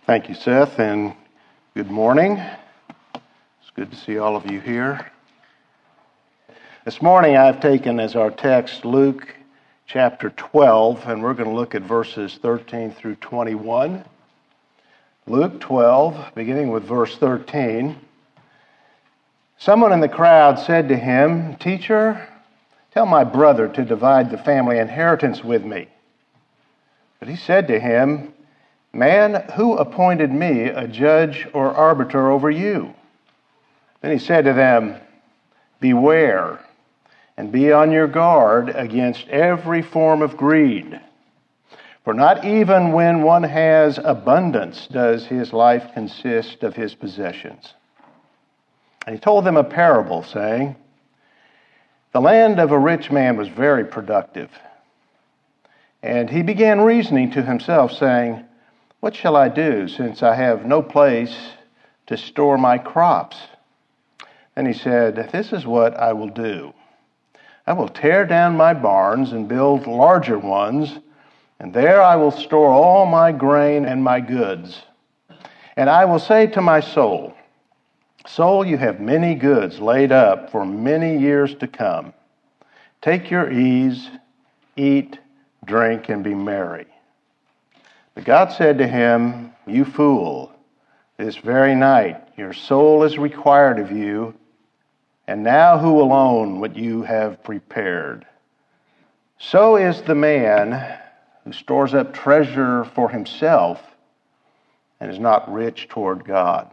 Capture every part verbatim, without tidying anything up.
Thank you, Seth, and good morning. It's good to see all of you here. This morning I've taken as our text Luke chapter twelve, and we're going to look at verses thirteen through twenty-one. Luke twelve, beginning with verse thirteen. Someone in the crowd said to him, "Teacher, tell my brother to divide the family inheritance with me." But he said to him, "Man, who appointed me a judge or arbiter over you?" Then he said to them, "Beware, and be on your guard against every form of greed. For not even when one has abundance does his life consist of his possessions." And he told them a parable, saying, "The land of a rich man was very productive. And he began reasoning to himself, saying, 'What shall I do, since I have no place to store my crops?' Then he said, 'This is what I will do. I will tear down my barns and build larger ones, and there I will store all my grain and my goods. And I will say to my soul, Soul, you have many goods laid up for many years to come. Take your ease, eat, drink, and be merry.' But God said to him, 'You fool, this very night your soul is required of you, and now who will own what you have prepared? So is the man who stores up treasure for himself and is not rich toward God.'"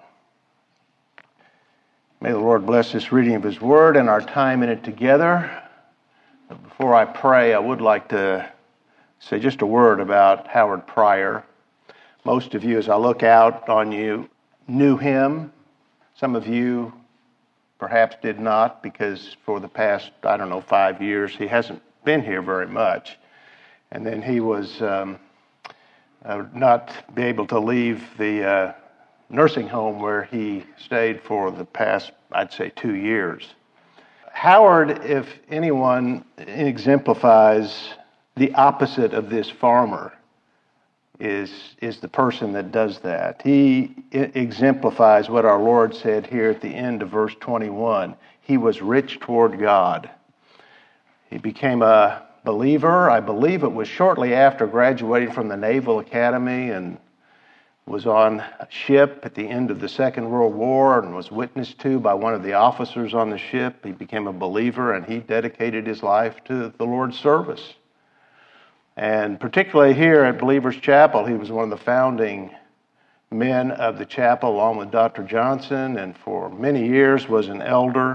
May the Lord bless this reading of His Word and our time in it together. But before I pray, I would like to say just a word about Howard Pryor. Most of you, as I look out on you, knew him. Some of you perhaps did not, because for the past, I don't know, five years, he hasn't been here very much. And then he was um, uh, not be able to leave the uh, nursing home where he stayed for the past, I'd say, two years. Howard, if anyone, exemplifies the opposite of this farmer, is, is the person that does that. He exemplifies what our Lord said here at the end of verse twenty-one. He was rich toward God. He became a believer. I believe it was shortly after graduating from the Naval Academy, and was on a ship at the end of the Second World War and was witnessed to by one of the officers on the ship. He became a believer, and he dedicated his life to the Lord's service. And particularly here at Believers Chapel, he was one of the founding men of the chapel, along with Doctor Johnson, and for many years was an elder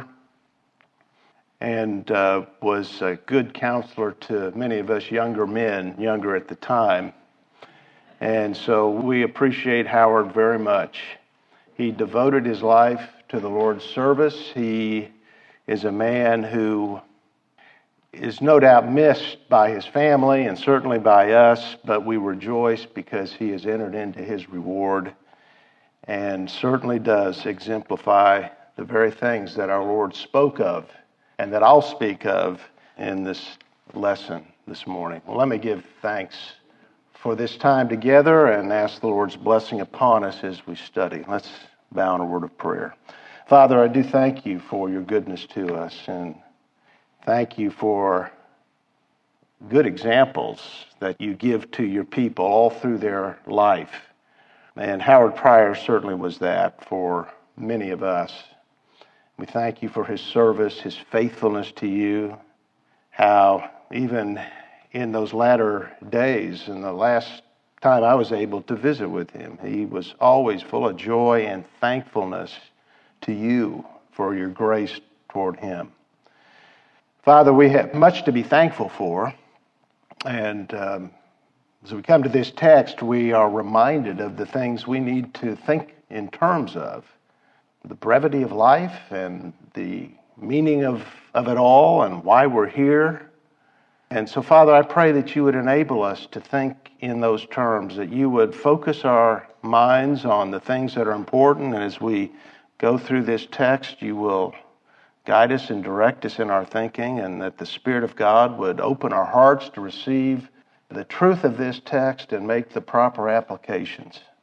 and uh, was a good counselor to many of us younger men, younger at the time. And so we appreciate Howard very much. He devoted his life to the Lord's service. He is a man who is no doubt missed by his family and certainly by us, but we rejoice because he has entered into his reward and certainly does exemplify the very things that our Lord spoke of and that I'll speak of in this lesson this morning. Well, let me give thanks for this time together and ask the Lord's blessing upon us as we study. Let's bow in a word of prayer. Father, I do thank you for your goodness to us, and thank you for good examples that you give to your people all through their life. And Howard Pryor certainly was that for many of us. We thank you for his service, his faithfulness to you, how even in those latter days, and the last time I was able to visit with him, he was always full of joy and thankfulness to you for your grace toward him. Father, we have much to be thankful for, and um, as we come to this text, we are reminded of the things we need to think in terms of. The brevity of life and the meaning of, of it all and why we're here. And so, Father, I pray that you would enable us to think in those terms, that you would focus our minds on the things that are important, and as we go through this text, you will guide us and direct us in our thinking, and that the Spirit of God would open our hearts to receive the truth of this text and make the proper applications.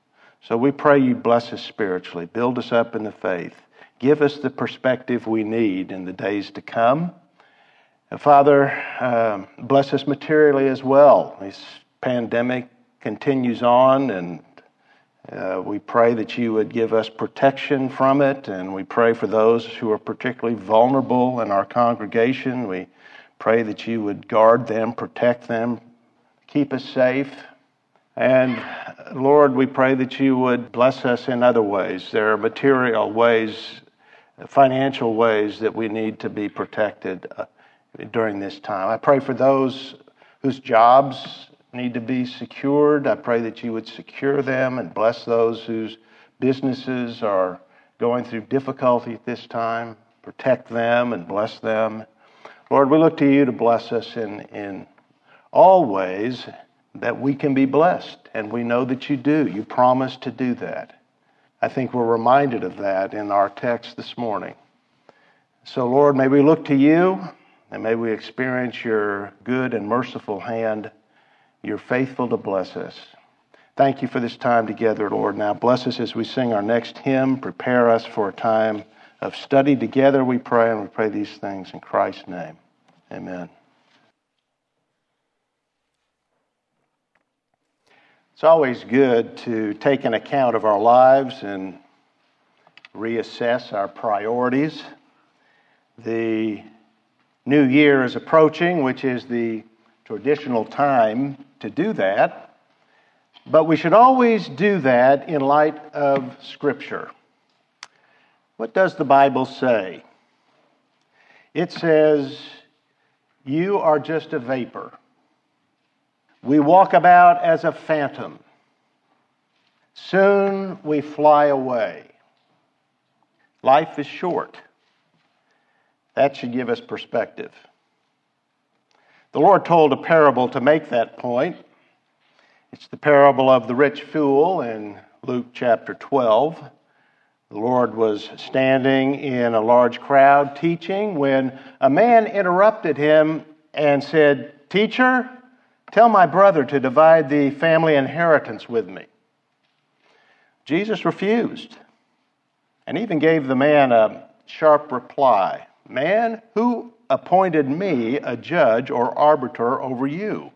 So we pray you bless us spiritually, build us up in the faith, give us the perspective we need in the days to come. And Father, um, bless us materially as well. This pandemic continues on, and uh, we pray that you would give us protection from it, and we pray for those who are particularly vulnerable in our congregation. We pray that you would guard them, protect them, keep us safe. And Lord, we pray that you would bless us in other ways. There are material ways, financial ways that we need to be protected uh, during this time. I pray for those whose jobs need to be secured. I pray that you would secure them and bless those whose businesses are going through difficulty at this time. Protect them and bless them. Lord, we look to you to bless us in, in all ways that we can be blessed, and we know that you do. You promise to do that. I think we're reminded of that in our text this morning. So, Lord, may we look to you, and may we experience your good and merciful hand. You're faithful to bless us. Thank you for this time together, Lord. Now bless us as we sing our next hymn. Prepare us for a time of study together, we pray, and we pray these things in Christ's name. Amen. It's always good to take an account of our lives and reassess our priorities. The new year is approaching, which is the traditional time to do that. But we should always do that in light of Scripture. What does the Bible say? It says, you are just a vapor. We walk about as a phantom. Soon we fly away. Life is short. That should give us perspective. The Lord told a parable to make that point. It's the parable of the rich fool in Luke chapter twelve. The Lord was standing in a large crowd teaching when a man interrupted him and said, "Teacher, tell my brother to divide the family inheritance with me." Jesus refused and even gave the man a sharp reply. "Man, who appointed me a judge or arbiter over you?"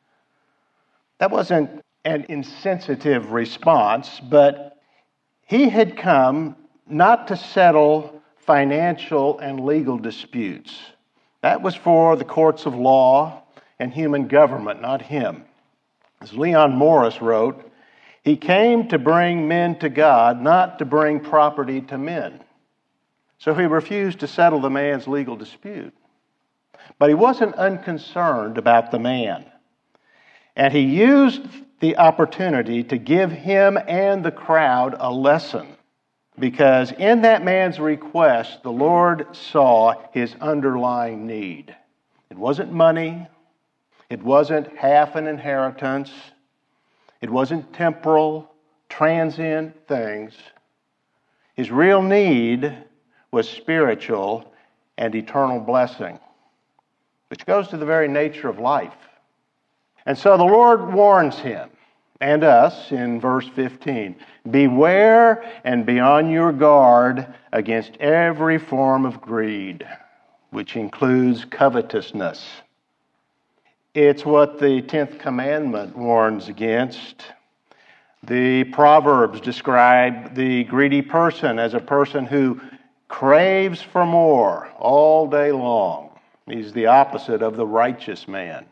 That wasn't an insensitive response, but he had come not to settle financial and legal disputes. That was for the courts of law and human government, not him. As Leon Morris wrote, he came to bring men to God, not to bring property to men. So he refused to settle the man's legal dispute. But he wasn't unconcerned about the man. And he used the opportunity to give him and the crowd a lesson. Because in that man's request, the Lord saw his underlying need. It wasn't money. It wasn't half an inheritance. It wasn't temporal, transient things. His real need was spiritual and eternal blessing, which goes to the very nature of life. And so the Lord warns him and us in verse fifteen, "Beware and be on your guard against every form of greed," which includes covetousness. It's what the tenth commandment warns against. The Proverbs describe the greedy person as a person who craves for more all day long. He's the opposite of the righteous man.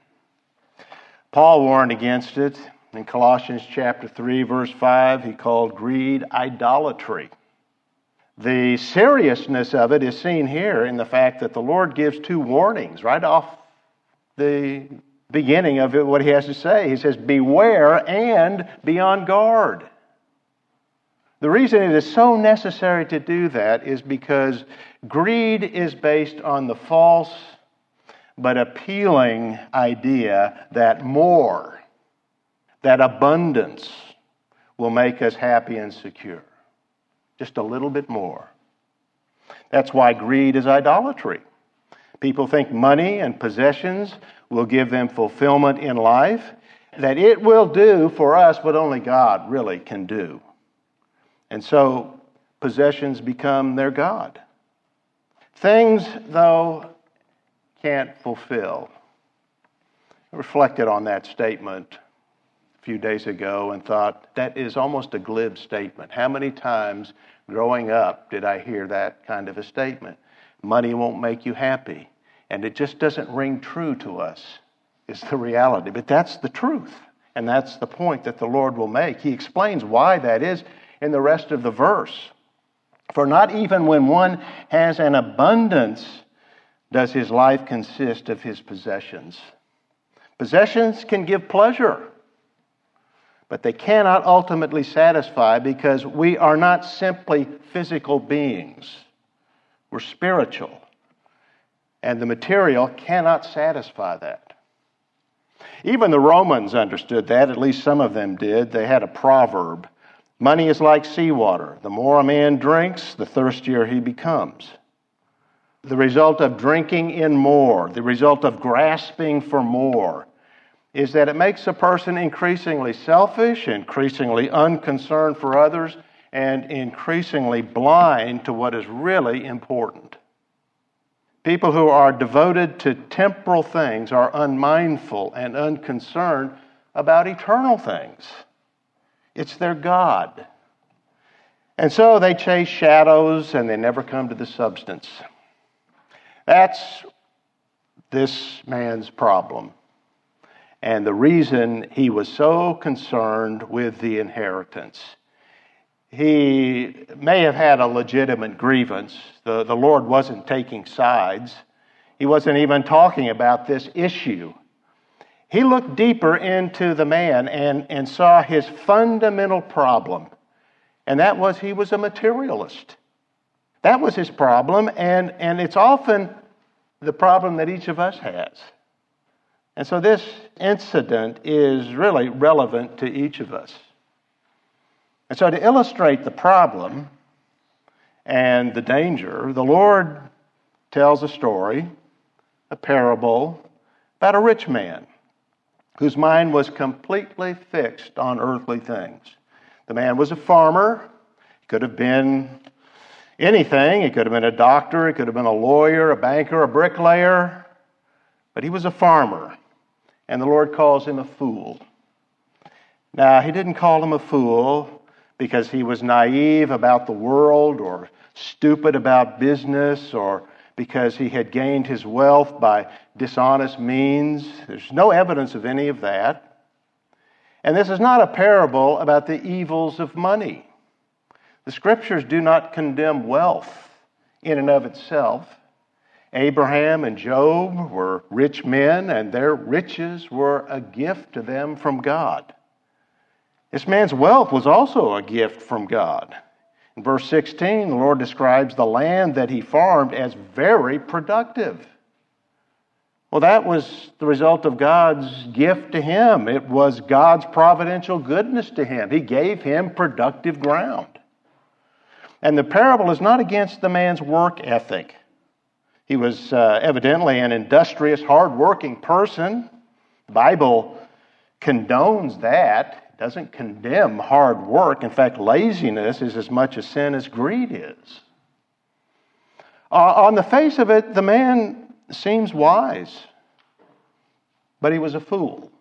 Paul warned against it in Colossians chapter three, verse five. He called greed idolatry. The seriousness of it is seen here in the fact that the Lord gives two warnings right off the beginning of it, what he has to say. He says, beware and be on guard. The reason it is so necessary to do that is because greed is based on the false but appealing idea that more, that abundance will make us happy and secure. Just a little bit more. That's why greed is idolatry. People think money and possessions will give them fulfillment in life, that it will do for us what only God really can do. And so possessions become their God. Things, though, can't fulfill. I reflected on that statement a few days ago and thought, that is almost a glib statement. How many times growing up did I hear that kind of a statement? Money won't make you happy. And it just doesn't ring true to us, is the reality. But that's the truth. And that's the point that the Lord will make. He explains why that is in the rest of the verse. For not even when one has an abundance does his life consist of his possessions. Possessions can give pleasure, but they cannot ultimately satisfy because we are not simply physical beings. We're spiritual, and the material cannot satisfy that. Even the Romans understood that, at least some of them did. They had a proverb. Money is like seawater. The more a man drinks, the thirstier he becomes. The result of drinking in more, the result of grasping for more, is that it makes a person increasingly selfish, increasingly unconcerned for others, and increasingly blind to what is really important. People who are devoted to temporal things are unmindful and unconcerned about eternal things. It's their God. And so they chase shadows and they never come to the substance. That's this man's problem. And the reason he was so concerned with the inheritance. He may have had a legitimate grievance. The, the Lord wasn't taking sides. He wasn't even talking about this issue. He looked deeper into the man and, and saw his fundamental problem. And that was he was a materialist. That was his problem, and, and it's often the problem that each of us has. And so this incident is really relevant to each of us. And so to illustrate the problem and the danger, the Lord tells a story, a parable, about a rich man whose mind was completely fixed on earthly things. The man was a farmer. He could have been anything. He could have been a doctor. He could have been a lawyer, a banker, a bricklayer. But he was a farmer. And the Lord calls him a fool. Now, he didn't call him a fool because he was naive about the world or stupid about business or because he had gained his wealth by dishonest means. There's no evidence of any of that. And this is not a parable about the evils of money. The Scriptures do not condemn wealth in and of itself. Abraham and Job were rich men, and their riches were a gift to them from God. This man's wealth was also a gift from God. In verse sixteen, the Lord describes the land that he farmed as very productive. Well, that was the result of God's gift to him. It was God's providential goodness to him. He gave him productive ground. And the parable is not against the man's work ethic. He was uh, evidently an industrious, hard-working person. The Bible condones that. It doesn't condemn hard work. In fact, laziness is as much a sin as greed is. Uh, on the face of it, the man seems wise, but he was a fool.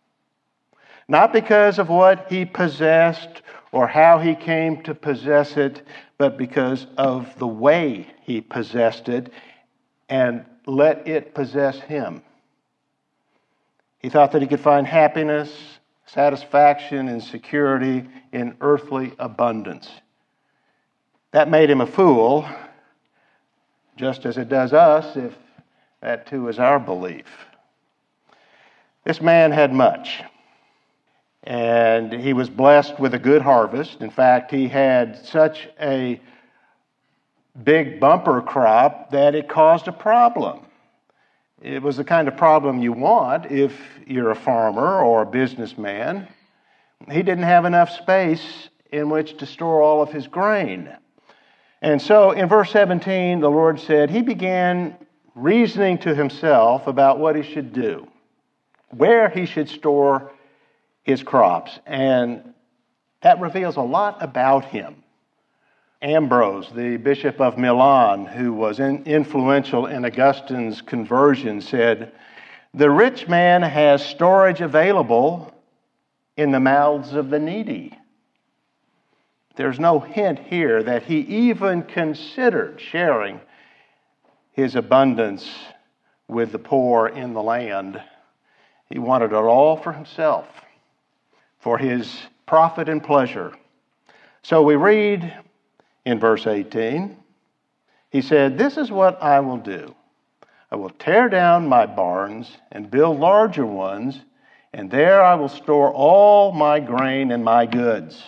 Not because of what he possessed or how he came to possess it, but because of the way he possessed it and let it possess him. He thought that he could find happiness, satisfaction, and security in earthly abundance. That made him a fool, just as it does us if that too is our belief. This man had much, and he was blessed with a good harvest. In fact, he had such a big bumper crop that it caused a problem. It was the kind of problem you want if you're a farmer or a businessman. He didn't have enough space in which to store all of his grain. And so in verse seventeen, the Lord said, he began reasoning to himself about what he should do, where he should store his crops. And that reveals a lot about him. Ambrose, the Bishop of Milan, who was in, influential in Augustine's conversion, said, "The rich man has storage available in the mouths of the needy." There's no hint here that he even considered sharing his abundance with the poor in the land. He wanted it all for himself, for his profit and pleasure. So we read in verse eighteen, he said, "This is what I will do. I will tear down my barns and build larger ones, and there I will store all my grain and my goods."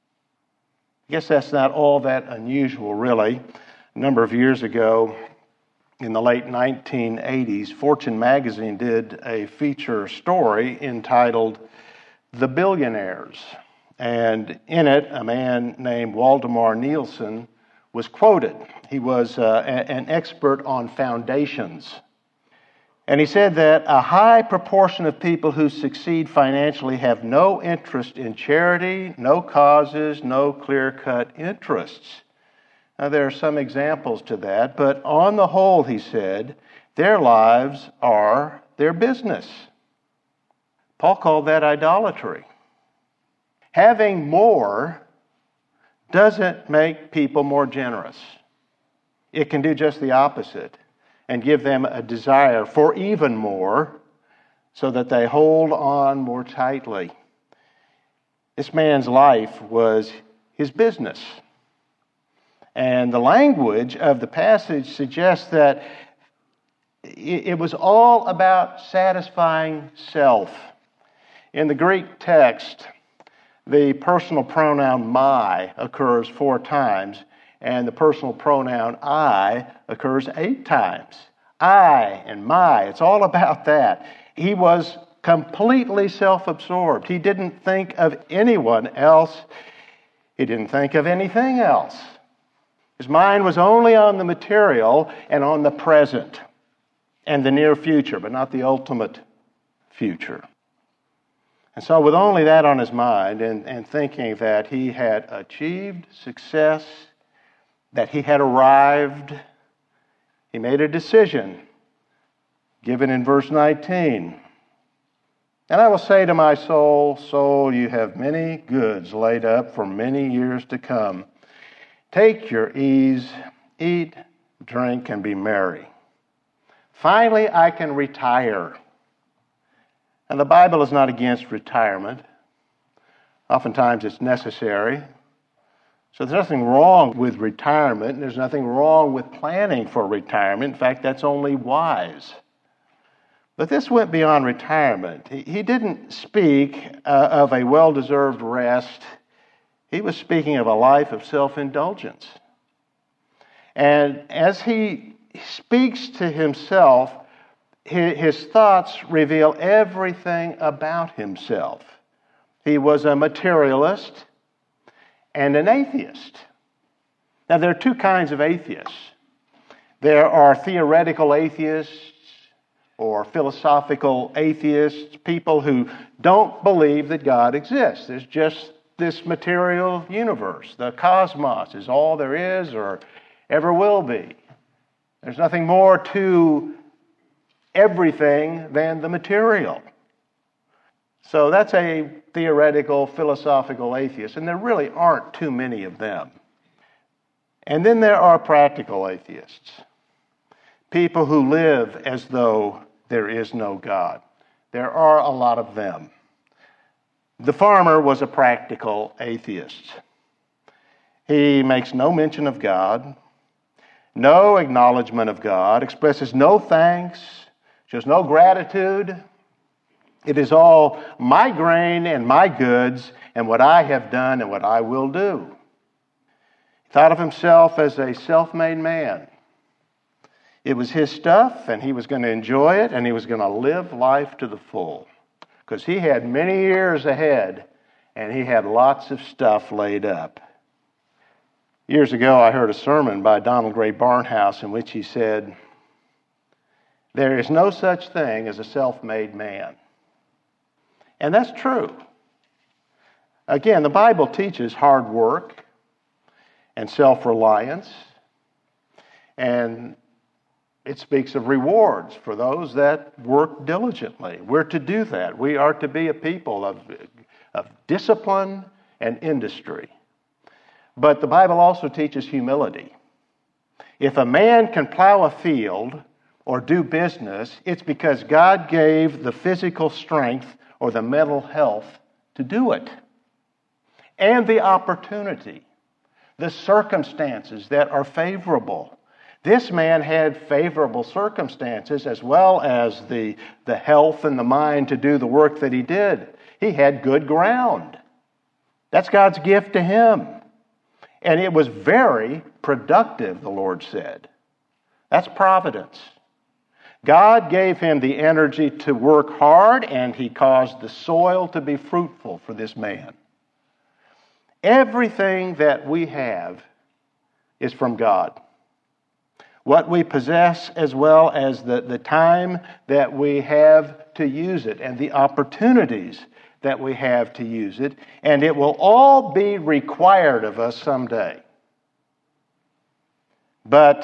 I guess that's not all that unusual, really. A number of years ago, in the late nineteen eighties, Fortune magazine did a feature story entitled "The Billionaires." And in it, a man named Waldemar Nielsen was quoted. He was uh, a- an expert on foundations. And he said that a high proportion of people who succeed financially have no interest in charity, no causes, no clear-cut interests. Now, there are some examples to that, but on the whole, he said, their lives are their business. Paul called that idolatry. Having more doesn't make people more generous. It can do just the opposite and give them a desire for even more so that they hold on more tightly. This man's life was his business. And the language of the passage suggests that it was all about satisfying self. In the Greek text, the personal pronoun my occurs four times, and the personal pronoun I occurs eight times. I and my, it's all about that. He was completely self-absorbed. He didn't think of anyone else. He didn't think of anything else. His mind was only on the material and on the present and the near future, but not the ultimate future. And so with only that on his mind and, and thinking that he had achieved success, that he had arrived, he made a decision given in verse nineteen. "And I will say to my soul, soul, you have many goods laid up for many years to come. Take your ease, eat, drink, and be merry. Finally, I can retire." And the Bible is not against retirement. Oftentimes it's necessary. So there's nothing wrong with retirement, and there's nothing wrong with planning for retirement. In fact, that's only wise. But this went beyond retirement. He, he didn't speak uh, of a well-deserved rest. He was speaking of a life of self-indulgence. And as he speaks to himself, his, his thoughts reveal everything about himself. He was a materialist and an atheist. Now, there are two kinds of atheists. There are theoretical atheists or philosophical atheists, people who don't believe that God exists. There's just this material universe. The cosmos is all there is or ever will be. There's nothing more to everything than the material. So that's a theoretical, philosophical atheist, and there really aren't too many of them. And then there are practical atheists, people who live as though there is no God. There are a lot of them. The farmer was a practical atheist. He makes no mention of God, no acknowledgement of God, expresses no thanks, shows no gratitude. It is all my grain and my goods and what I have done and what I will do. He thought of himself as a self-made man. It was his stuff, and he was going to enjoy it, and he was going to live life to the full. Because he had many years ahead, and he had lots of stuff laid up. Years ago, I heard a sermon by Donald Gray Barnhouse in which he said, "There is no such thing as a self-made man." And that's true. Again, the Bible teaches hard work, and self-reliance. And it speaks of rewards for those that work diligently. We're to do that. We are to be a people of, of discipline and industry. But the Bible also teaches humility. If a man can plow a field or do business, it's because God gave the physical strength or the mental health to do it. And the opportunity, the circumstances that are favorable. This man had favorable circumstances as well as the, the health and the mind to do the work that he did. He had good ground. That's God's gift to him. And it was very productive, the Lord said. That's providence. God gave him the energy to work hard, and he caused the soil to be fruitful for this man. Everything that we have is from God. What we possess, as well as the, the time that we have to use it and the opportunities that we have to use it, and it will all be required of us someday. But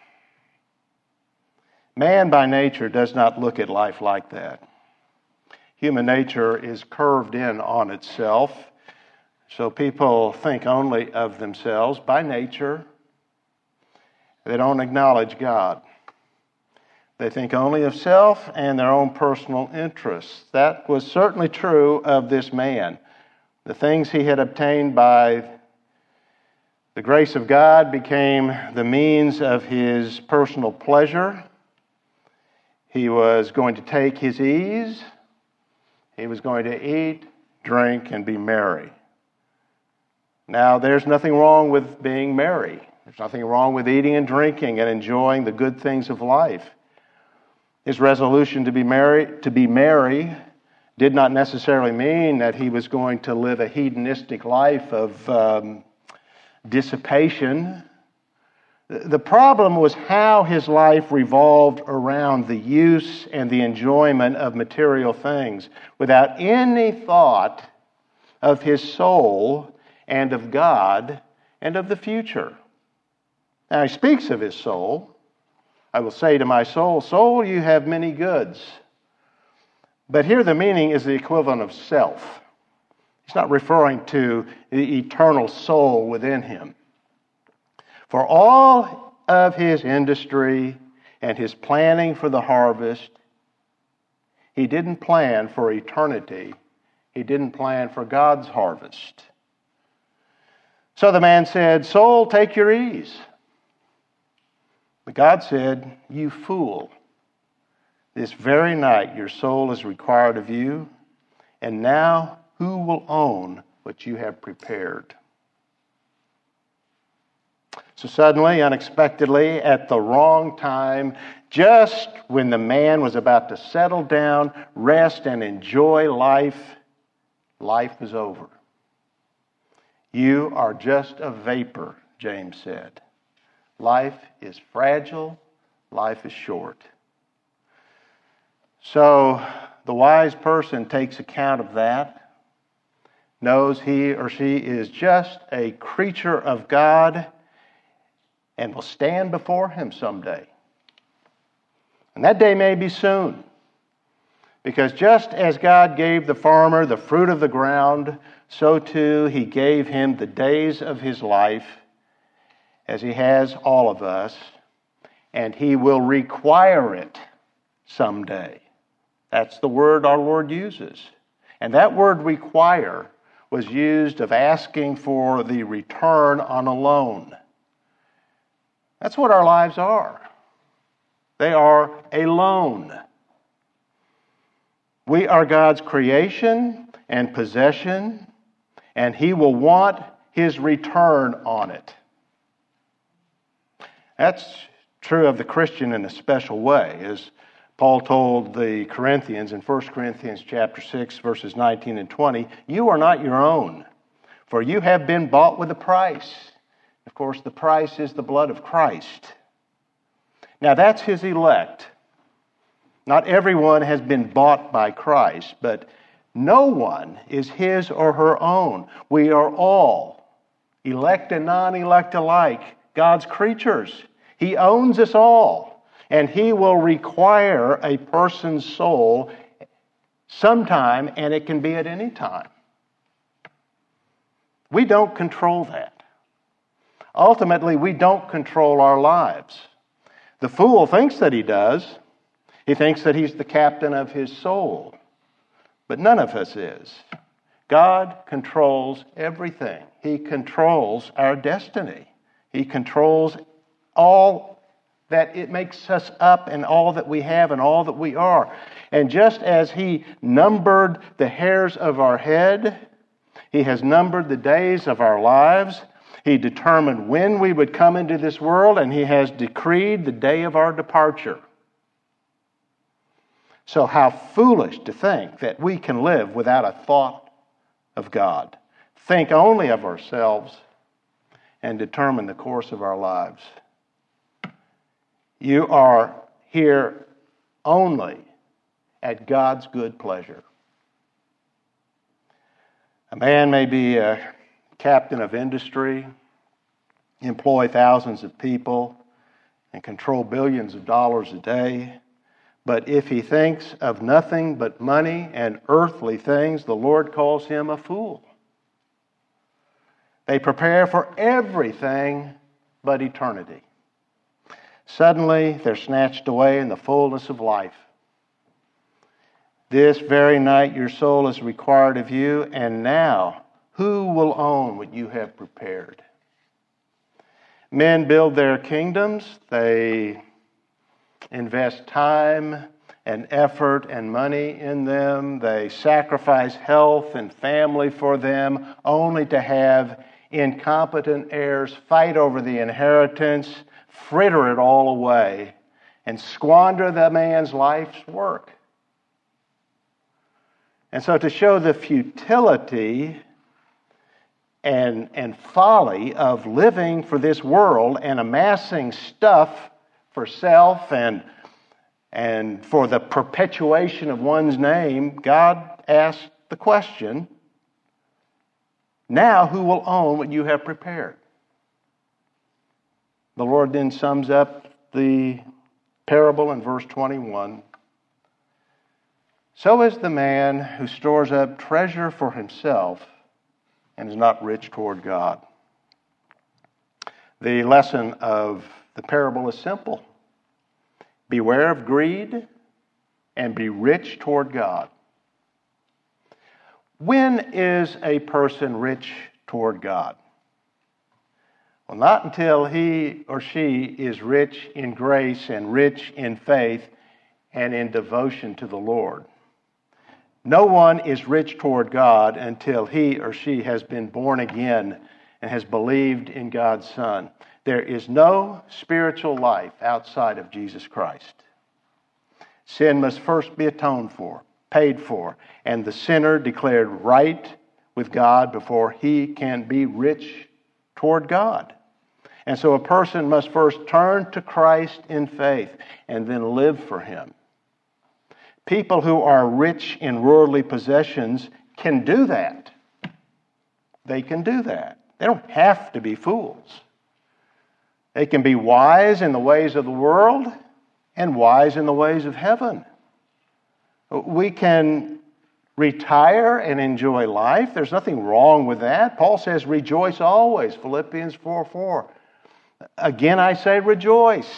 man by nature does not look at life like that. Human nature is curved in on itself, so people think only of themselves by nature. They don't acknowledge God. They think only of self and their own personal interests. That was certainly true of this man. The things he had obtained by the grace of God became the means of his personal pleasure. He was going to take his ease. He was going to eat, drink, and be merry. Now, there's nothing wrong with being merry. There's nothing wrong with eating and drinking and enjoying the good things of life. His resolution to be merry, to be merry did not necessarily mean that he was going to live a hedonistic life of um, dissipation. The problem was how his life revolved around the use and the enjoyment of material things without any thought of his soul and of God and of the future. Now he speaks of his soul. I will say to my soul, soul, you have many goods. But here the meaning is the equivalent of self. He's not referring to the eternal soul within him. For all of his industry and his planning for the harvest, he didn't plan for eternity. He didn't plan for God's harvest. So the man said, soul, take your ease. But God said, you fool, this very night your soul is required of you, and now who will own what you have prepared? So suddenly, unexpectedly, at the wrong time, just when the man was about to settle down, rest, and enjoy life, life was over. You are just a vapor, James said. Life is fragile. Life is short. So the wise person takes account of that, knows he or she is just a creature of God and will stand before him someday. And that day may be soon. Because just as God gave the farmer the fruit of the ground, so too he gave him the days of his life, as he has all of us, and he will require it someday. That's the word our Lord uses. And that word require was used of asking for the return on a loan. That's what our lives are. They are a loan. We are God's creation and possession, and he will want his return on it. That's true of the Christian in a special way, as Paul told the Corinthians in First Corinthians chapter six, verses nineteen and twenty, you are not your own, for you have been bought with a price. Of course, the price is the blood of Christ. Now, that's his elect. Not everyone has been bought by Christ, but no one is his or her own. We are all elect and non-elect alike, God's creatures. He owns us all, and He will require a person's soul sometime, and it can be at any time. We don't control that. Ultimately, we don't control our lives. The fool thinks that he does. He thinks that he's the captain of his soul. But none of us is. God controls everything. He controls our destiny. He controls all that it makes us up and all that we have and all that we are. And just as He numbered the hairs of our head, He has numbered the days of our lives. He determined when we would come into this world, and He has decreed the day of our departure. So how foolish to think that we can live without a thought of God, think only of ourselves, and determine the course of our lives. You are here only at God's good pleasure. A man may be a captain of industry, employ thousands of people, and control billions of dollars a day. But if he thinks of nothing but money and earthly things, the Lord calls him a fool. They prepare for everything but eternity. Suddenly, they're snatched away in the fullness of life. This very night your soul is required of you, and now who will own what you have prepared? Men build their kingdoms. They invest time and effort and money in them. They sacrifice health and family for them, only to have incompetent heirs fight over the inheritance, fritter it all away, and squander the man's life's work. And so to show the futility and, and folly of living for this world and amassing stuff for self and, and for the perpetuation of one's name, God asked the question, now who will own what you have prepared? The Lord then sums up the parable in verse twenty-one. So is the man who stores up treasure for himself and is not rich toward God. The lesson of the parable is simple. Beware of greed and be rich toward God. When is a person rich toward God? Well, not until he or she is rich in grace and rich in faith and in devotion to the Lord. No one is rich toward God until he or she has been born again and has believed in God's Son. There is no spiritual life outside of Jesus Christ. Sin must first be atoned for, paid for, and the sinner declared right with God before he can be rich toward God. And so a person must first turn to Christ in faith and then live for Him. People who are rich in worldly possessions can do that. They can do that. They don't have to be fools. They can be wise in the ways of the world and wise in the ways of heaven. We can retire and enjoy life. There's nothing wrong with that. Paul says, rejoice always, Philippians four four. Again, I say rejoice.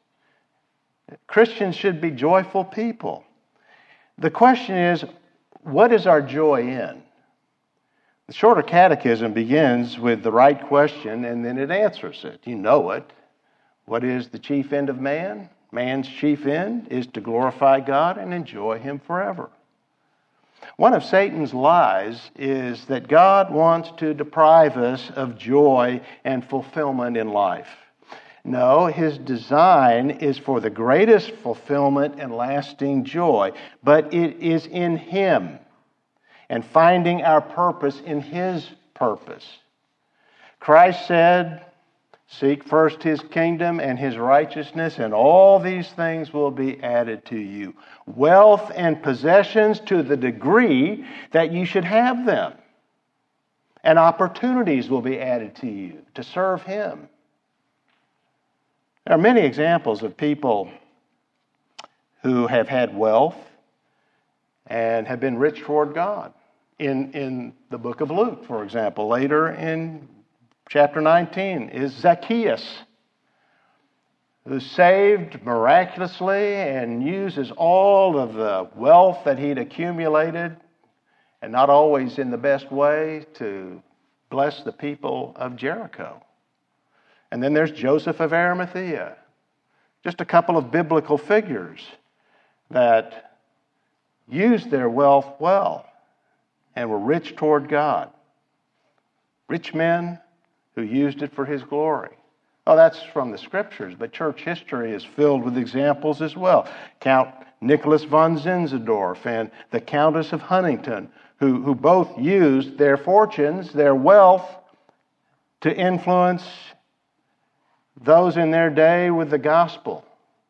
Christians should be joyful people. The question is, what is our joy in? The Shorter Catechism begins with the right question, and then it answers it. You know it. What is the chief end of man? Man's chief end is to glorify God and enjoy Him forever. One of Satan's lies is that God wants to deprive us of joy and fulfillment in life. No, His design is for the greatest fulfillment and lasting joy, but it is in Him and finding our purpose in His purpose. Christ said, seek first His kingdom and His righteousness, and all these things will be added to you. Wealth and possessions to the degree that you should have them. and opportunities will be added to you to serve Him. There are many examples of people who have had wealth and have been rich toward God. In, in the book of Luke, for example, later in chapter nineteen is Zacchaeus, who's saved miraculously and uses all of the wealth that he'd accumulated, and not always in the best way, to bless the people of Jericho. And then there's Joseph of Arimathea, just a couple of biblical figures that used their wealth well and were rich toward God. Rich men who used it for His glory. Oh, that's from the Scriptures, but church history is filled with examples as well. Count Nicholas von Zinzendorf and the Countess of Huntington, who, who both used their fortunes, their wealth, to influence those in their day with the gospel.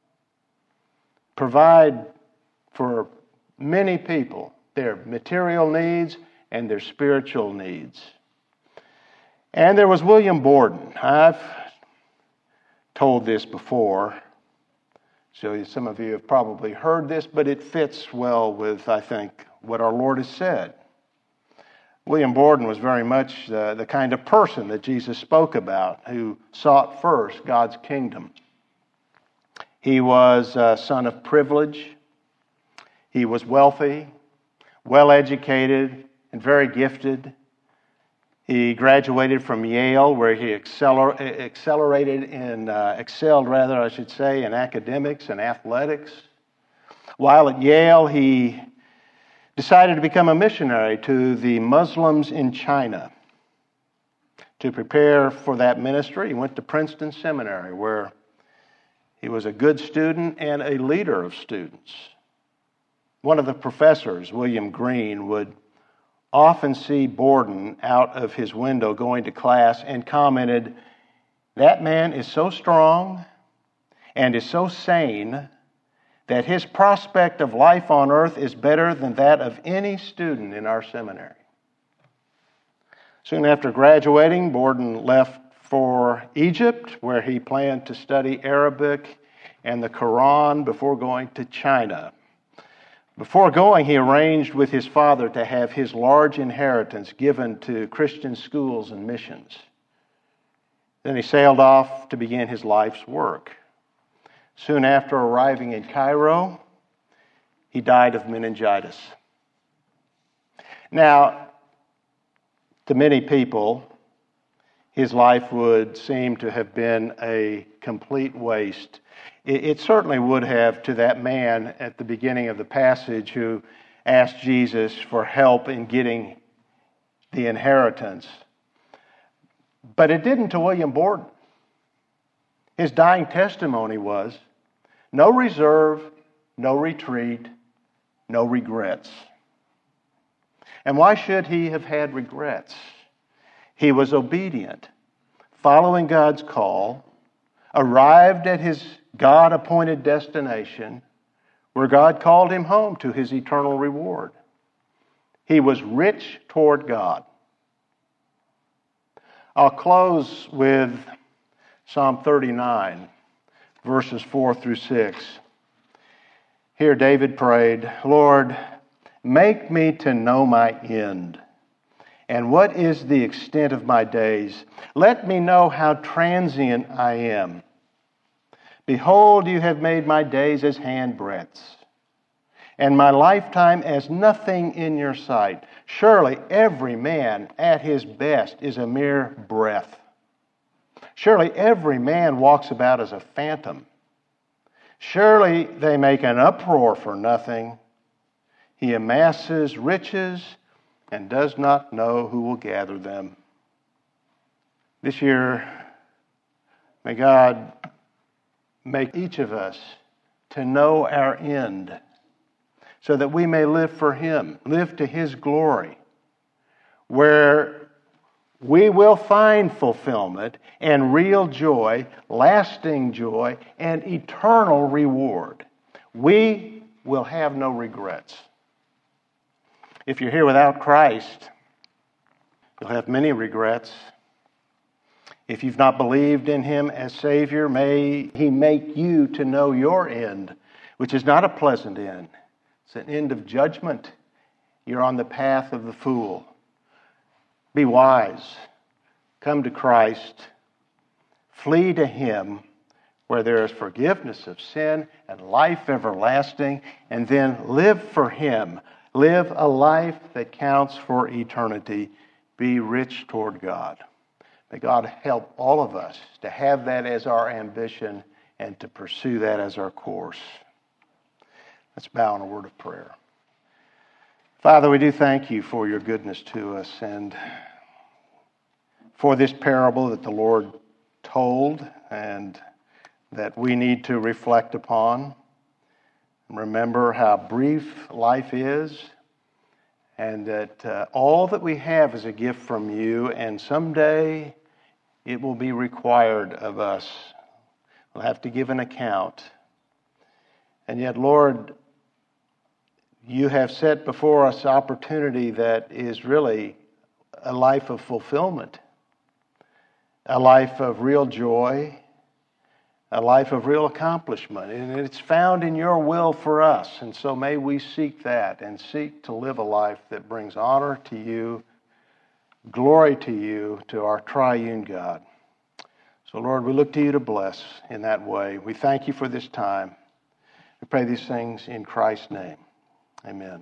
Provide for many people their material needs and their spiritual needs. And there was William Borden. I've told this before, so some of you have probably heard this, but it fits well with, I think, what our Lord has said. William Borden was very much the, the kind of person that Jesus spoke about, who sought first God's kingdom. He was a son of privilege. He was wealthy, well-educated, and very gifted. He graduated from Yale, where he acceler- accelerated in, uh, excelled rather, I should say, in academics and athletics. While at Yale, he decided to become a missionary to the Muslims in China. To prepare for that ministry, he went to Princeton Seminary, where he was a good student and a leader of students. One of the professors, William Green, would often see Borden out of his window going to class and commented, "That man is so strong and is so sane that his prospect of life on earth is better than that of any student in our seminary." Soon after graduating, Borden left for Egypt, where he planned to study Arabic and the Quran before going to China. Before going, he arranged with his father to have his large inheritance given to Christian schools and missions. Then he sailed off to begin his life's work. Soon after arriving in Cairo, he died of meningitis. Now, to many people, his life would seem to have been a complete waste. It certainly would have to that man at the beginning of the passage who asked Jesus for help in getting the inheritance. But it didn't to William Borden. His dying testimony was, no reserve, no retreat, no regrets. And why should he have had regrets? He was obedient, following God's call, arrived at his God-appointed destination, where God called him home to His eternal reward. He was rich toward God. I'll close with Psalm thirty-nine, verses four through six. Here David prayed, "Lord, make me to know my end, and what is the extent of my days. Let me know how transient I am. Behold, you have made my days as handbreadths, and my lifetime as nothing in your sight. Surely every man at his best is a mere breath. Surely every man walks about as a phantom. Surely they make an uproar for nothing. He amasses riches and does not know who will gather them." This year, may God make each of us to know our end, so that we may live for Him, live to His glory, where we will find fulfillment and real joy, lasting joy, and eternal reward. We will have no regrets. If you're here without Christ, You'll have many regrets. If you've not believed in him as Savior, may he make you to know your end, which is not a pleasant end. It's an end of judgment. You're on the path of the fool. Be wise. Come to Christ. Flee to him where there is forgiveness of sin and life everlasting, and then live for him. Live a life that counts for eternity. Be rich toward God. May God help all of us to have that as our ambition and to pursue that as our course. Let's bow in a word of prayer. Father, we do thank you for your goodness to us and for this parable that the Lord told and that we need to reflect upon. Remember how brief life is, and that uh, all that we have is a gift from you, and someday it will be required of us. We'll have to give an account. And yet, Lord, you have set before us opportunity that is really a life of fulfillment, a life of real joy, a life of real accomplishment. And it's found in your will for us. And so may we seek that and seek to live a life that brings honor to you, glory to you, to our triune God. So, Lord, we look to you to bless in that way. We thank you for this time. We pray these things in Christ's name. Amen.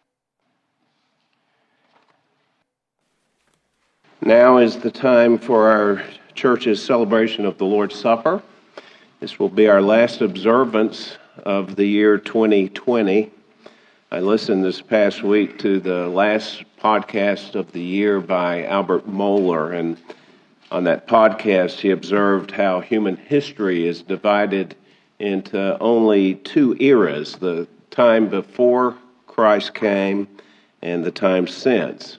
Now is the time for our church's celebration of the Lord's Supper. This will be our last observance of the year twenty twenty. I listened this past week to the last podcast of the year by Albert Mohler, and on that podcast he observed how human history is divided into only two eras, the time before Christ came and the time since.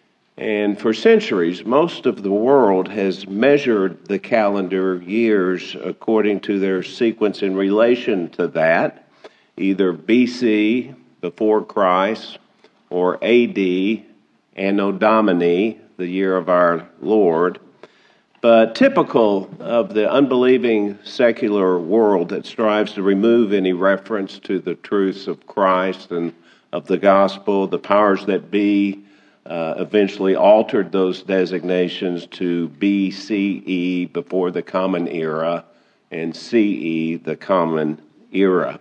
And for centuries, most of the world has measured the calendar years according to their sequence in relation to that, either B C, before Christ, or A D, Anno Domini, the year of our Lord. But typical of the unbelieving secular world that strives to remove any reference to the truths of Christ and of the gospel, the powers that be, Uh, eventually altered those designations to B C E, before the Common Era, and C E, the Common Era.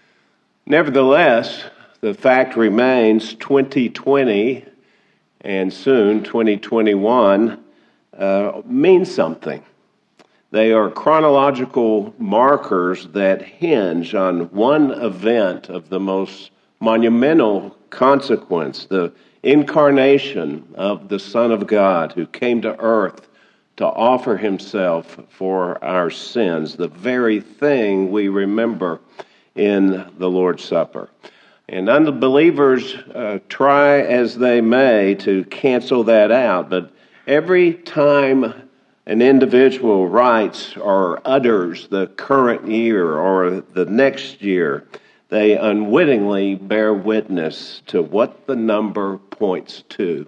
Nevertheless, the fact remains twenty twenty and soon twenty twenty-one uh, means something. They are chronological markers that hinge on one event of the most monumental consequence, the incarnation of the Son of God who came to earth to offer himself for our sins, the very thing we remember in the Lord's Supper. And unbelievers uh, try as they may to cancel that out, but every time an individual writes or utters the current year or the next year, they unwittingly bear witness to what the number points to.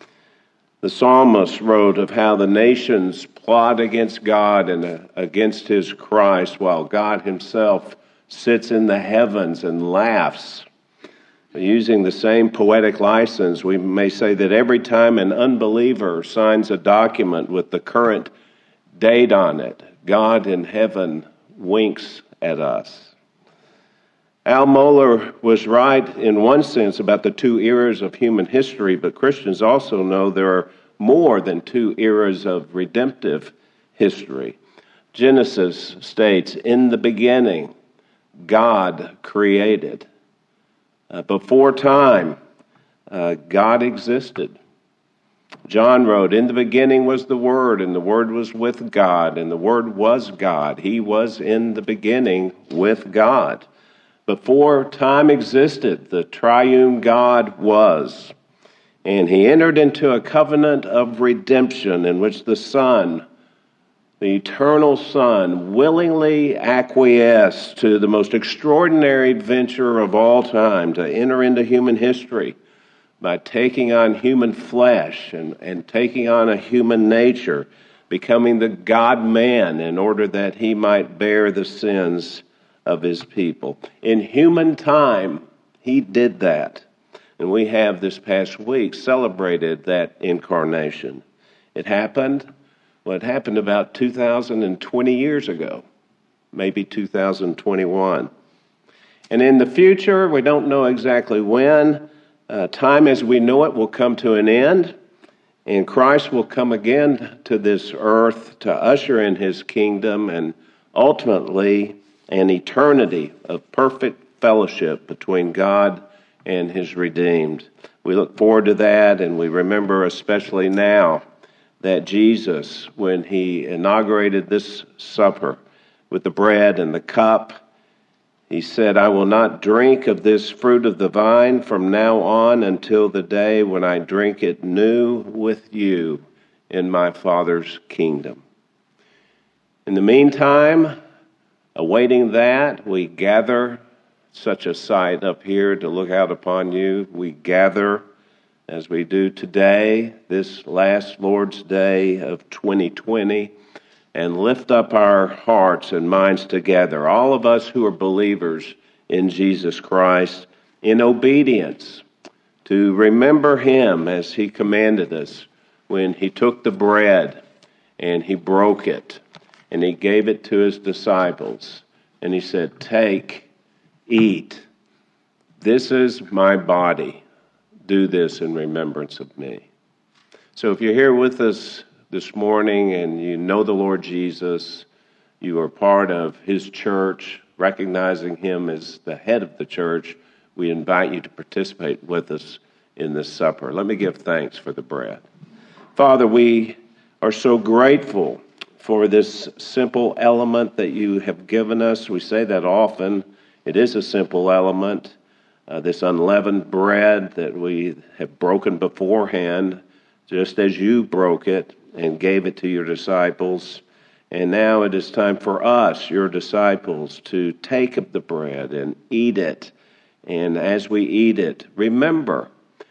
The psalmist wrote of how the nations plot against God and against his Christ, while God himself sits in the heavens and laughs. Using the same poetic license, we may say that every time an unbeliever signs a document with the current date on it, God in heaven winks at us. Al Mohler was right in one sense about the two eras of human history, but Christians also know there are more than two eras of redemptive history. Genesis states, "In the beginning, God created." Uh, before time, uh, God existed. John wrote, "In the beginning was the Word, and the Word was with God, and the Word was God. He was in the beginning with God." Before time existed, the triune God was, and he entered into a covenant of redemption in which the Son, the eternal Son, willingly acquiesced to the most extraordinary adventure of all time to enter into human history by taking on human flesh and, and taking on a human nature, becoming the God-man in order that he might bear the sins of his people. In human time, he did that. And we have this past week celebrated that incarnation. It happened, well, it happened about two thousand twenty years ago, maybe two thousand twenty-one. And in the future, we don't know exactly when, uh, time as we know it will come to an end, and Christ will come again to this earth to usher in his kingdom and ultimately an eternity of perfect fellowship between God and his redeemed. We look forward to that, and we remember especially now that Jesus, when he inaugurated this supper with the bread and the cup, he said, "I will not drink of this fruit of the vine from now on until the day when I drink it new with you in my Father's kingdom." In the meantime, awaiting that, we gather, such a sight up here to look out upon you. We gather as we do today, this last Lord's Day of twenty twenty, and lift up our hearts and minds together, all of us who are believers in Jesus Christ, in obedience, to remember him as he commanded us when he took the bread and he broke it and he gave it to his disciples. And he said, "Take, eat. This is my body. Do this in remembrance of me." So if you're here with us this morning and you know the Lord Jesus, you are part of his church, recognizing him as the head of the church, we invite you to participate with us in this supper. Let me give thanks for the bread. Father, we are so grateful for this simple element that you have given us. We say that often. It is a simple element, uh, this unleavened bread that we have broken beforehand, just as you broke it and gave it to your disciples. And now it is time for us, your disciples, to take up the bread and eat it. And as we eat it, remember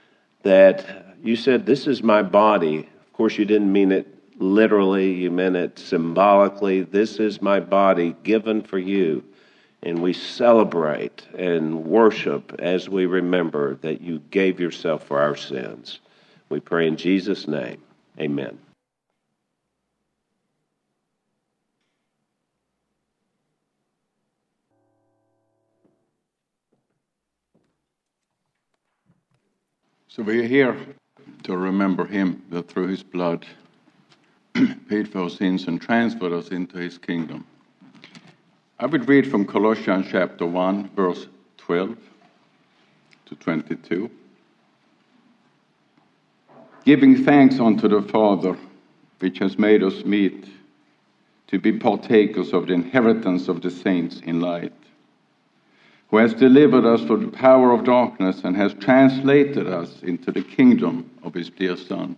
that you said, "This is my body." Of course, you didn't mean it literally, you meant it symbolically. This is my body given for you. And we celebrate and worship as we remember that you gave yourself for our sins. We pray in Jesus' name. Amen. So we are here to remember him that through his blood paid for our sins and transferred us into his kingdom. I would read from Colossians chapter one, verse twelve to twenty-two. "Giving thanks unto the Father, which has made us meet to be partakers of the inheritance of the saints in light, who has delivered us from the power of darkness and has translated us into the kingdom of his dear Son,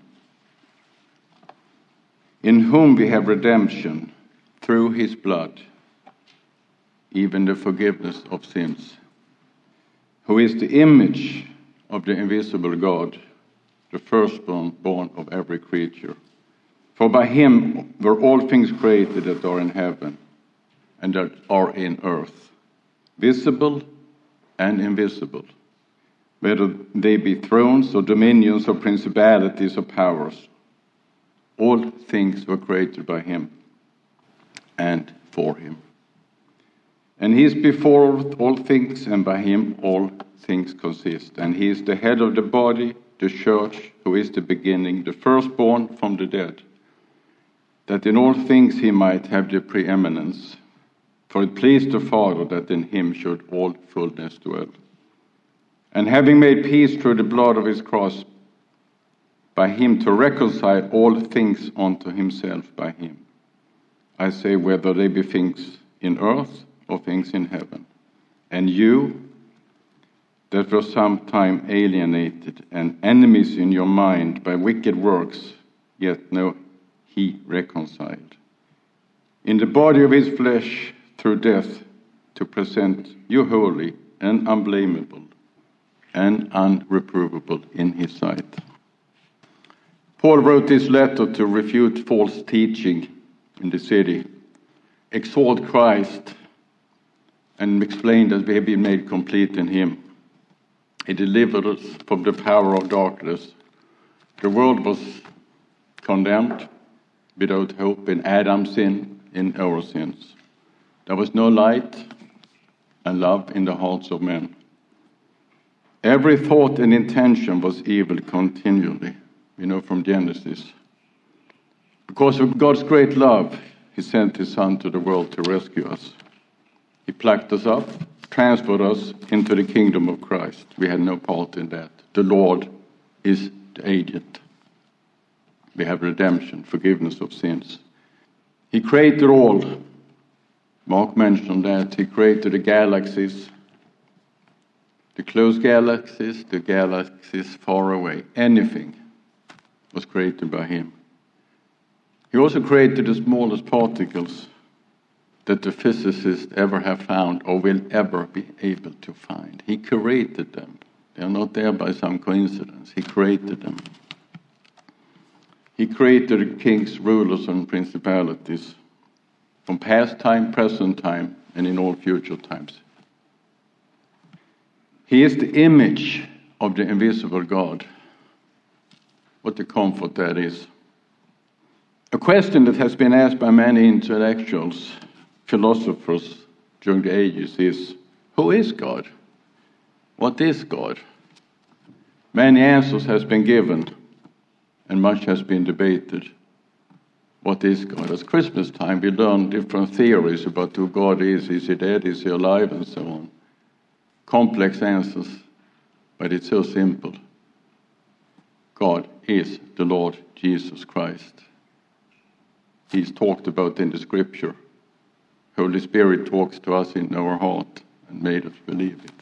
in whom we have redemption through his blood, even the forgiveness of sins, who is the image of the invisible God, the firstborn born of every creature. For by him were all things created that are in heaven and that are in earth, visible and invisible, whether they be thrones or dominions or principalities or powers. All things were created by him and for him. And he is before all things, and by him all things consist. And he is the head of the body, the church, who is the beginning, the firstborn from the dead, that in all things he might have the preeminence. For it pleased the Father that in him should all fullness dwell. And having made peace through the blood of his cross, by him to reconcile all things unto himself by him. I say, whether they be things in earth or things in heaven. And you, that were sometime alienated and enemies in your mind by wicked works, yet now he reconciled in the body of his flesh through death, to present you holy and unblameable and unreprovable in his sight. Paul wrote this letter to refute false teaching in the city, exalt Christ, and explain that we have been made complete in him. He delivered us from the power of darkness. The world was condemned without hope in Adam's sin, in our sins. There was no light and love in the hearts of men. Every thought and intention was evil continually, we know from Genesis. Because of God's great love, he sent his Son to the world to rescue us. He plucked us up, transferred us into the kingdom of Christ. We had no part in that. The Lord is the agent. We have redemption, forgiveness of sins. He created all. Mark mentioned that. He created the galaxies, the close galaxies, the galaxies far away. Anything was created by him. He also created the smallest particles that the physicists ever have found or will ever be able to find. He created them. They are not there by some coincidence. He created them. He created the kings, rulers, and principalities from past time, present time, and in all future times. He is the image of the invisible God. What a comfort that is. A question that has been asked by many intellectuals, philosophers during the ages is, who is God? What is God? Many answers has been given and much has been debated. What is God? At Christmas time we learn different theories about who God is. Is he dead? Is he alive? And so on. Complex answers, but it's so simple. God is the Lord Jesus Christ. He's talked about in the scripture. Holy Spirit talks to us in our heart and made us believe it.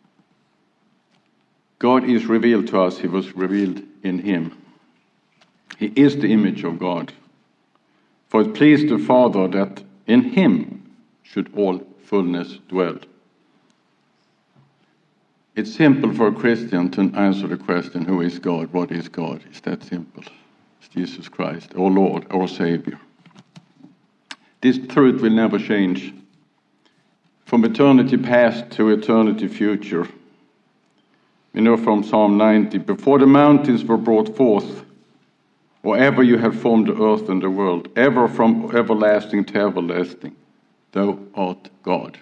God is revealed to us. He was revealed in him. He is the image of God. For it pleased the Father that in him should all fullness dwell. It's simple for a Christian to answer the question, who is God? What is God? It's that simple. It's Jesus Christ, our Lord, our Savior. This truth will never change. From eternity past to eternity future. We know from Psalm ninety, before the mountains were brought forth, or ever you have formed the earth and the world, ever from everlasting to everlasting, thou art God.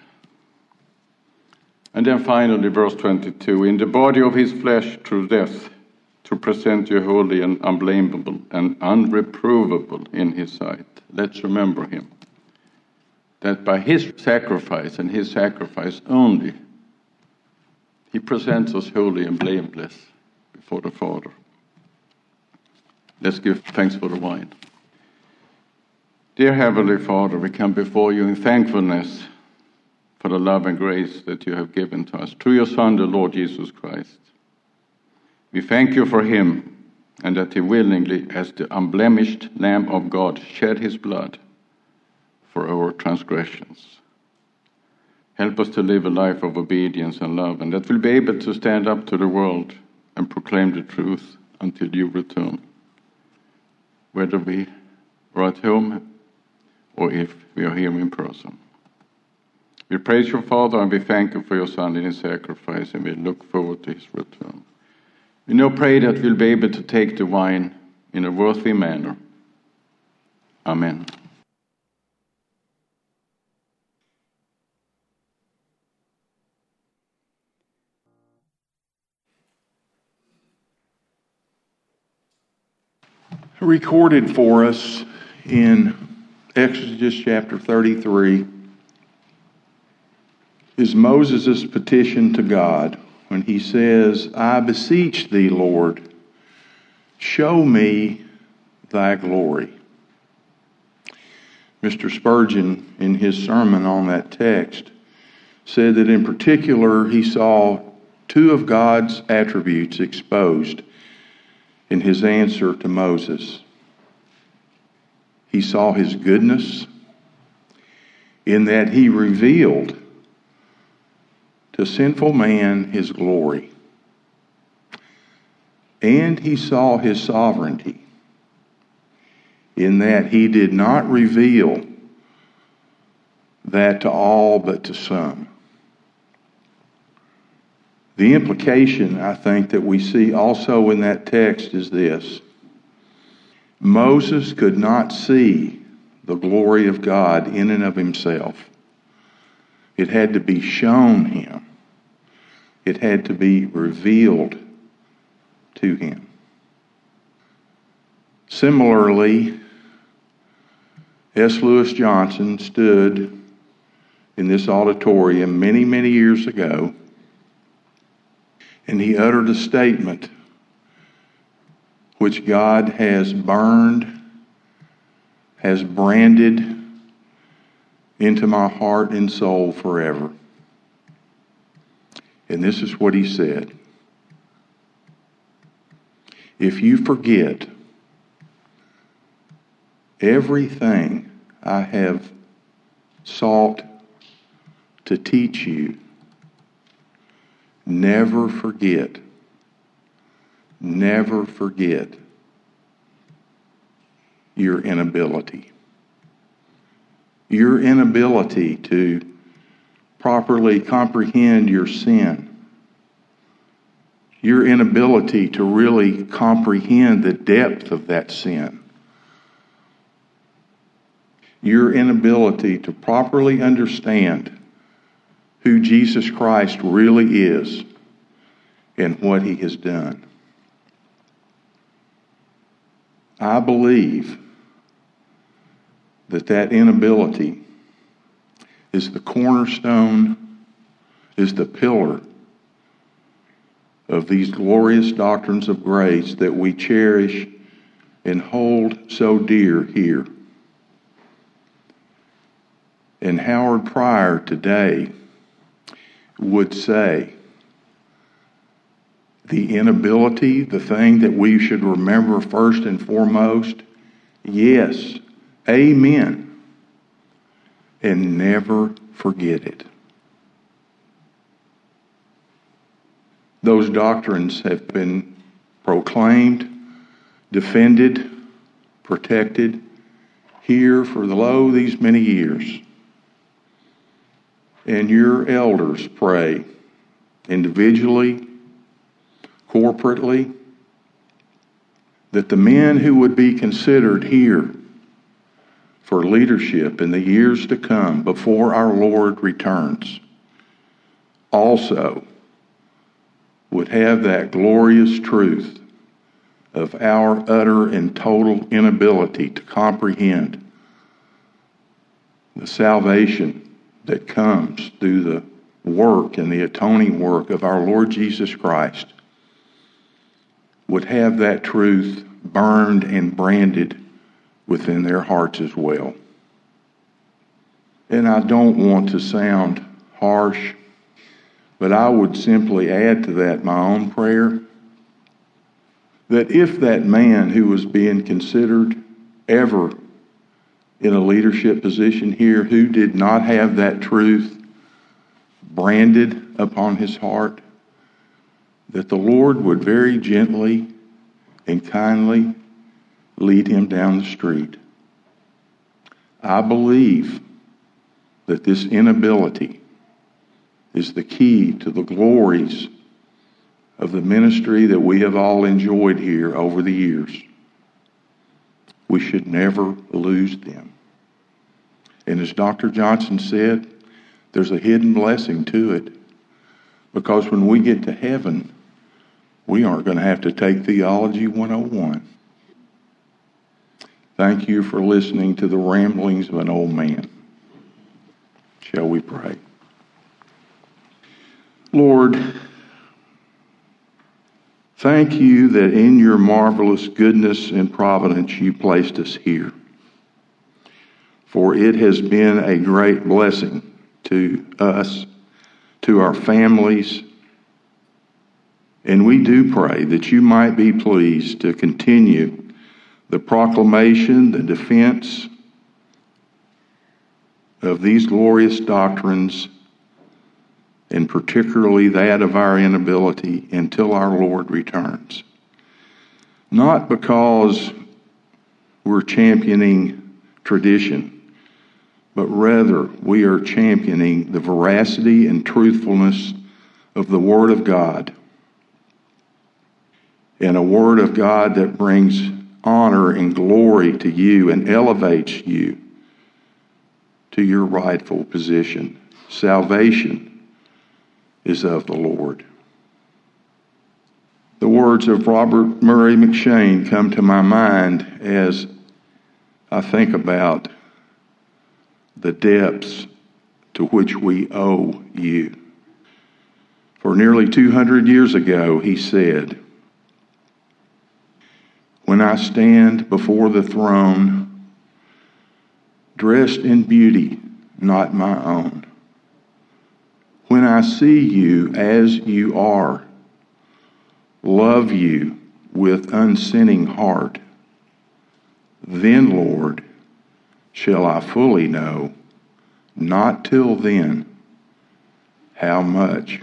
And then finally, verse twenty-two, in the body of his flesh through death, to present you holy and unblameable and unreprovable in his sight. Let's remember him. That by his sacrifice and his sacrifice only, he presents us holy and blameless before the Father. Let's give thanks for the wine. Dear Heavenly Father, we come before you in thankfulness for the love and grace that you have given to us through your Son, the Lord Jesus Christ. We thank you for him and that he willingly, as the unblemished Lamb of God, shed his blood for our transgressions. Help us to live a life of obedience and love, and that we'll be able to stand up to the world and proclaim the truth until you return, whether we are at home or if we are here in person. We praise your Father and we thank you for your Son and his sacrifice, and we look forward to his return. We now pray that we'll be able to take the wine in a worthy manner. Amen. Recorded for us in Exodus chapter thirty-three is Moses' petition to God when he says, I beseech thee, Lord, show me thy glory. Mister Spurgeon, in his sermon on that text, said that in particular he saw two of God's attributes exposed in his answer to Moses. He saw his goodness in that he revealed to sinful man his glory. And he saw his sovereignty in that he did not reveal that to all but to some. The implication, I think, that we see also in that text is this. Moses could not see the glory of God in and of himself. It had to be shown him. It had to be revealed to him. Similarly, S. Lewis Johnson stood in this auditorium many, many years ago, and he uttered a statement which God has burned, has branded into my heart and soul forever. And this is what he said. If you forget everything I have sought to teach you, never forget, never forget your inability. Your inability to properly comprehend your sin. Your inability to really comprehend the depth of that sin. Your inability to properly understand who Jesus Christ really is and what he has done. I believe that that inability is the cornerstone, is the pillar of these glorious doctrines of grace that we cherish and hold so dear here. And Howard Pryor today would say, the inability, the thing that we should remember first and foremost, yes, amen, and never forget it. Those doctrines have been proclaimed, defended, protected here for the lo these many years. And your elders pray individually, corporately, that the men who would be considered here for leadership in the years to come before our Lord returns also would have that glorious truth of our utter and total inability to comprehend the salvation that comes through the work and the atoning work of our Lord Jesus Christ, would have that truth burned and branded within their hearts as well. And I don't want to sound harsh, but I would simply add to that my own prayer, that if that man who was being considered ever in a leadership position here who did not have that truth branded upon his heart, that the Lord would very gently and kindly lead him down the street. I believe that this inability is the key to the glories of the ministry that we have all enjoyed here over the years. We should never lose them. And as Doctor Johnson said, there's a hidden blessing to it. Because when we get to heaven, we aren't going to have to take Theology one oh one. Thank you for listening to the ramblings of an old man. Shall we pray? Lord, thank you that in your marvelous goodness and providence you placed us here. For it has been a great blessing to us, to our families, and we do pray that you might be pleased to continue the proclamation, the defense of these glorious doctrines, and particularly that of our inability until our Lord returns. not because we're championing tradition, but rather we are championing the veracity and truthfulness of the Word of God, and a Word of God that brings honor and glory to you and elevates you to your rightful position. Salvation is of the Lord. The words of Robert Murray M'Cheyne come to my mind as I think about the depths to which we owe you. For nearly two hundred years ago, he said, "When I stand before the throne, dressed in beauty not my own, when I see you as you are, love you with unsinning heart, then, Lord, shall I fully know, not till then, how much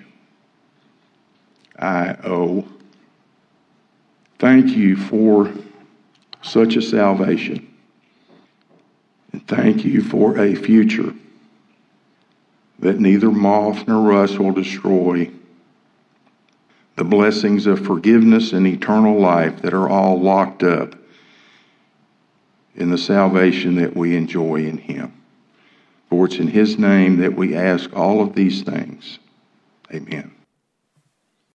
I owe." Thank you for such a salvation. And thank you for a future that neither moth nor rust will destroy. The blessings of forgiveness and eternal life that are all locked up in the salvation that we enjoy in Him. For it's in His name that we ask all of these things. Amen.